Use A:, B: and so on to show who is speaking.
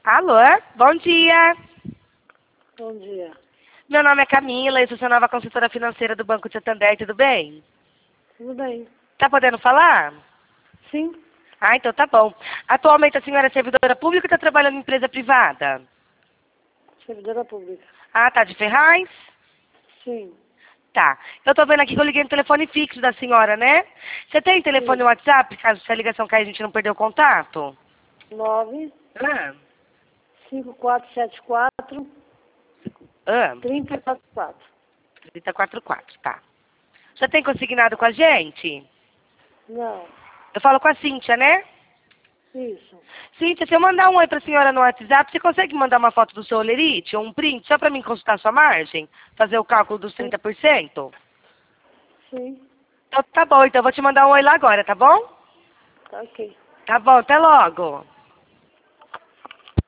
A: Alô, bom dia.
B: Bom dia.
A: Meu nome é Camila, eu sou a nova consultora financeira do Banco Santander, tudo bem?
B: Tudo bem?
A: Tá podendo falar?
B: Sim,
A: Ah, então tá bom. Atualmente a senhora é servidora pública ou está trabalhando em empresa privada?
B: servidora pública.
A: Ah, tá de Ferraz?
B: Sim,
A: Tá. Eu tô vendo aqui que eu liguei no telefone fixo da senhora, né? Você tem telefone
B: sim.
A: WhatsApp, caso se a ligação cair a gente não perder o contato?
B: 9
A: Ah,
B: 5474
A: ah,
B: 3044.
A: 3044, tá. Já tem consignado com a gente?
B: Não,
A: Eu falo com a Cíntia, né?
B: isso.
A: Cíntia, se eu mandar um oi pra senhora no WhatsApp, você consegue mandar uma foto do seu olerite ou um print só pra mim consultar a sua margem? Fazer o cálculo dos 30%?
B: Sim,
A: Então tá bom, então eu vou te mandar um oi lá agora, tá bom?
B: tá ok.
A: Tá bom, até logo.